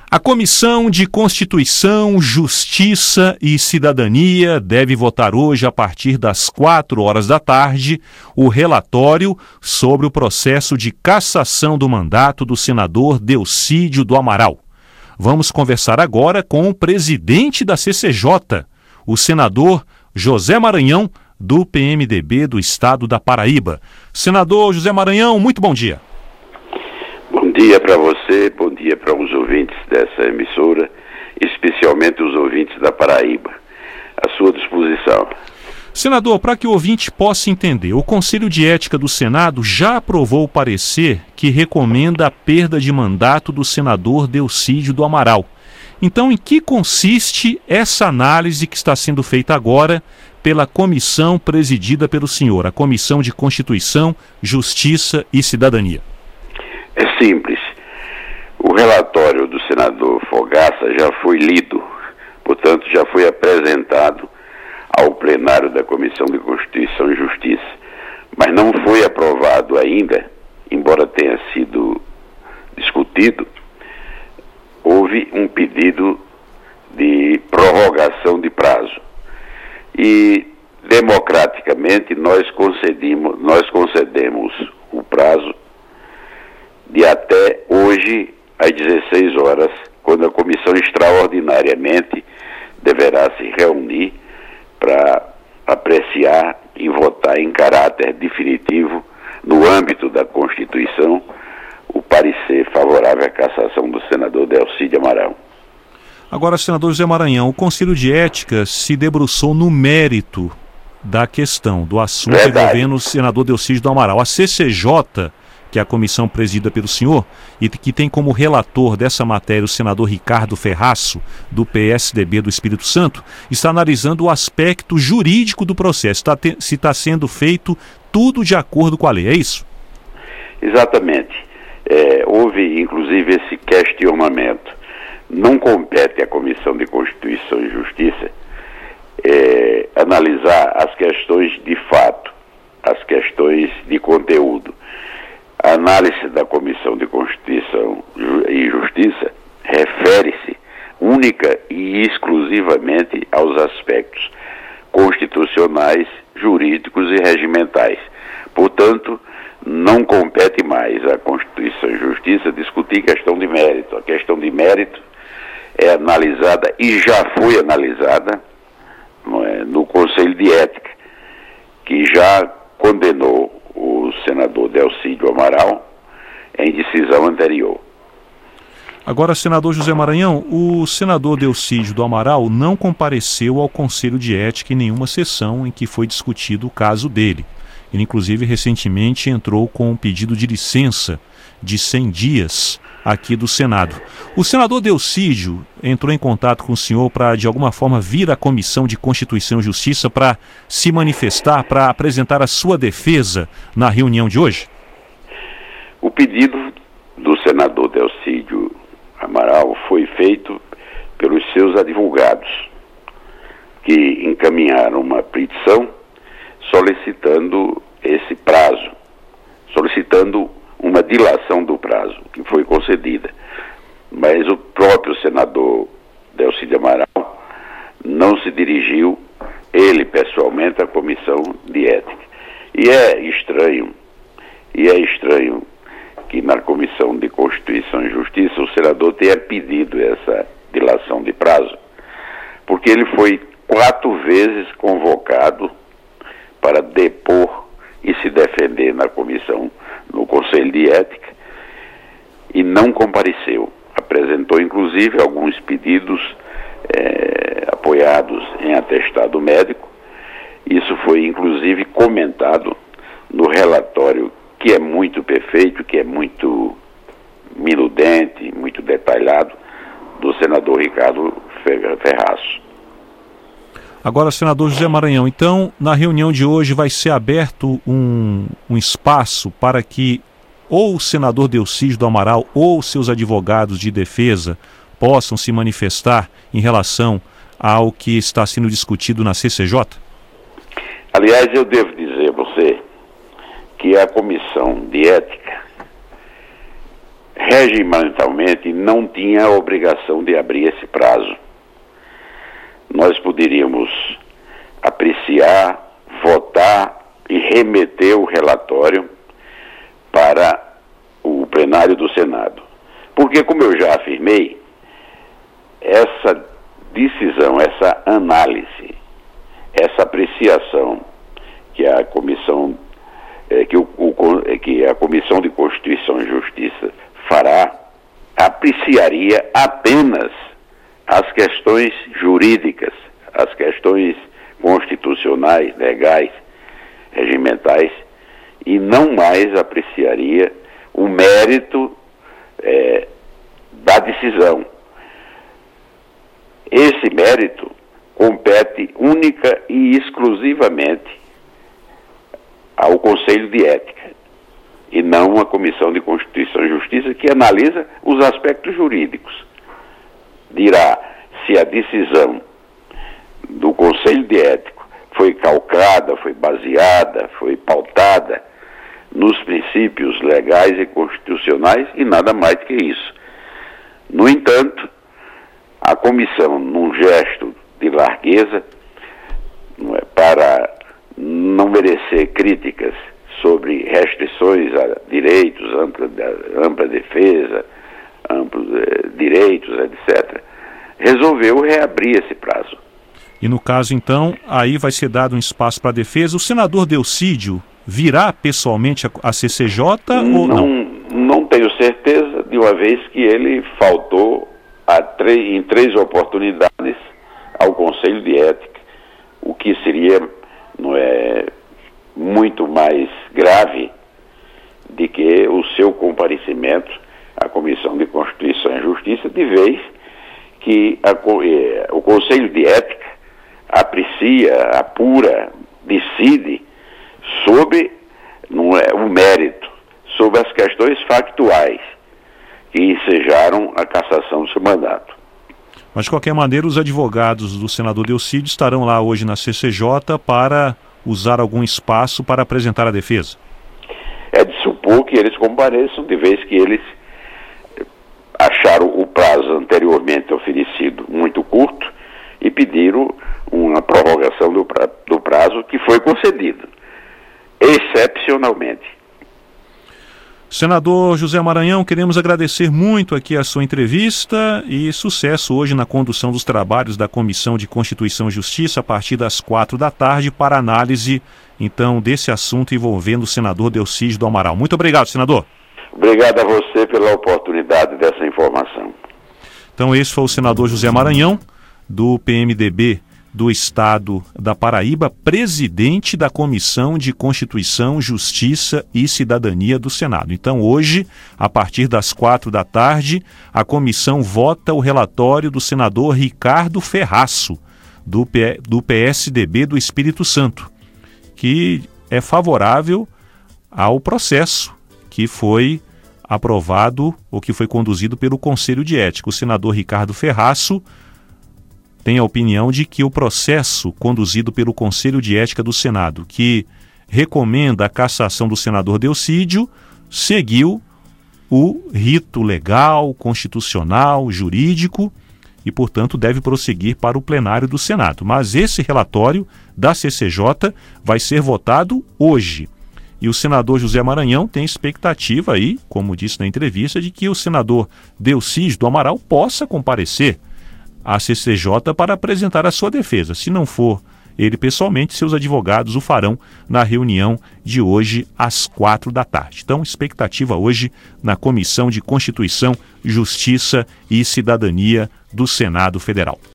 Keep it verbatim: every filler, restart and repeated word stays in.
A Comissão de Constituição, Justiça e Cidadania deve votar hoje, a partir das quatro horas da tarde, o relatório sobre o processo de cassação do mandato do senador Delcídio do Amaral. Vamos conversar agora com o presidente da C C J, o senador José Maranhão, do P M D B do estado da Paraíba. Senador José Maranhão, muito bom dia. Bom dia para você, bom dia para os ouvintes dessa emissora, especialmente os ouvintes da Paraíba. À sua disposição. Senador, para que o ouvinte possa entender, o Conselho de Ética do Senado já aprovou o parecer que recomenda a perda de mandato do senador Delcídio do Amaral. Então, em que consiste essa análise que está sendo feita agora pela comissão presidida pelo senhor, a Comissão de Constituição, Justiça e Cidadania? É simples. O relatório do senador Fogaça já foi lido, portanto já foi apresentado ao plenário da Comissão de Constituição e Justiça, mas não foi aprovado ainda, embora tenha sido discutido. Houve um pedido de prorrogação de prazo e, democraticamente, nós concedemos, nós concedemos o prazo de até hoje às dezesseis horas, quando a comissão extraordinariamente deverá se reunir para apreciar e votar em caráter definitivo, no âmbito da Constituição, o parecer favorável à cassação do senador Delcídio Amaral. Agora, senador José Maranhão, o Conselho de Ética se debruçou no mérito da questão, do assunto Verdade. envolvendo o senador Delcídio do Amaral. A C C J, que é a comissão presidida pelo senhor, e que tem como relator dessa matéria o senador Ricardo Ferraço, do P S D B do Espírito Santo, está analisando o aspecto jurídico do processo, tá te, se está sendo feito tudo de acordo com a lei, é isso? Exatamente. É, houve, inclusive, esse questionamento. Não compete à Comissão de Constituição e Justiça é, analisar as questões de fato, as questões de conteúdo. A análise da Comissão de Constituição e Justiça refere-se única e exclusivamente aos aspectos constitucionais, jurídicos e regimentais. Portanto, não compete mais à Constituição e Justiça discutir questão de mérito. A questão de mérito é analisada e já foi analisada não é, no Conselho de Ética, que já condenou o senador Delcídio Amaral em decisão anterior. Agora, senador José Maranhão, o senador Delcídio do Amaral não compareceu ao Conselho de Ética em nenhuma sessão em que foi discutido o caso dele. Ele, inclusive, recentemente entrou com um pedido de licença de cem dias aqui do Senado. O senador Delcídio entrou em contato com o senhor para, de alguma forma, vir à Comissão de Constituição e Justiça para se manifestar, para apresentar a sua defesa na reunião de hoje? O pedido do senador Delcídio Amaral foi feito pelos seus advogados, que encaminharam uma petição solicitando esse prazo, solicitando uma dilação do prazo, que foi concedida. Mas o próprio senador Delcídio Amaral não se dirigiu, ele pessoalmente, à Comissão de Ética. E é estranho, e é estranho que na Comissão de Constituição e Justiça o senador tenha pedido essa dilação de prazo, porque ele foi quatro vezes convocado para depor e se defender na comissão, no Conselho de Ética, e não compareceu. Apresentou, inclusive, alguns pedidos eh, apoiados em atestado médico. Isso foi, inclusive, comentado no relatório, que é muito perfeito, que é muito minudente, muito detalhado, do senador Ricardo Ferraço. Agora, senador José Maranhão, então, na reunião de hoje vai ser aberto um, um espaço para que ou o senador Delcídio do Amaral ou seus advogados de defesa possam se manifestar em relação ao que está sendo discutido na C C J? Aliás, eu devo dizer a você que a Comissão de Ética regimentalmente não tinha a obrigação de abrir esse prazo. Nós poderíamos apreciar, votar e remeter o relatório para o plenário do Senado. Porque, como eu já afirmei, essa decisão, essa análise, essa apreciação que a comissão, é, que, o, o, que a Comissão de Constituição e Justiça fará, apreciaria apenas as questões jurídicas, as questões constitucionais, legais, regimentais, e não mais apreciaria o mérito é, da decisão. Esse mérito compete única e exclusivamente ao Conselho de Ética, e não à Comissão de Constituição e Justiça, que analisa os aspectos jurídicos. Dirá se a decisão do Conselho de Ética foi calcada, foi baseada, foi pautada nos princípios legais e constitucionais, e nada mais que isso. No entanto, a comissão, num gesto de largueza, não é, para não merecer críticas sobre restrições a direitos, ampla, ampla defesa, amplos eh, direitos, etcétera, resolveu reabrir esse prazo. E no caso, então, aí vai ser dado um espaço para a defesa. O senador Delcídio virá pessoalmente a C C J ou não? Não tenho certeza, de uma vez que ele faltou a em três oportunidades ao Conselho de Ética, o que seria não é, muito mais grave de que o seu comparecimento à Comissão de Constituição e Justiça, de vez que a, eh, o Conselho de Ética aprecia, apura, decide sobre não é, o mérito, sobre as questões factuais que ensejaram a cassação do seu mandato. Mas, de qualquer maneira, os advogados do senador Delcídio estarão lá hoje na C C J para usar algum espaço para apresentar a defesa? É de supor que eles compareçam, de vez que eles acharam o prazo anteriormente oferecido muito curto e pediram uma prorrogação do, pra, do prazo que foi concedido, excepcionalmente. Senador José Maranhão, queremos agradecer muito aqui a sua entrevista e sucesso hoje na condução dos trabalhos da Comissão de Constituição e Justiça a partir das quatro da tarde para análise, então, desse assunto envolvendo o senador Delcídio do Amaral. Muito obrigado, senador. Obrigado a você pela oportunidade dessa informação. Então, esse foi o senador José Maranhão, do P M D B do Estado da Paraíba, presidente da Comissão de Constituição, Justiça e Cidadania do Senado. Então, hoje, a partir das quatro da tarde, a comissão vota o relatório do senador Ricardo Ferraço, do, P... do P S D B do Espírito Santo, que é favorável ao processo que foi aprovado ou que foi conduzido pelo Conselho de Ética. O senador Ricardo Ferraço tem a opinião de que o processo conduzido pelo Conselho de Ética do Senado, que recomenda a cassação do senador Delcídio, seguiu o rito legal, constitucional, jurídico e, portanto, deve prosseguir para o plenário do Senado. Mas esse relatório da C C J vai ser votado hoje. E o senador José Maranhão tem expectativa aí, como disse na entrevista, de que o senador Delcídio do Amaral possa comparecer à C C J para apresentar a sua defesa. Se não for ele pessoalmente, seus advogados o farão na reunião de hoje às quatro da tarde. Então, expectativa hoje na Comissão de Constituição, Justiça e Cidadania do Senado Federal.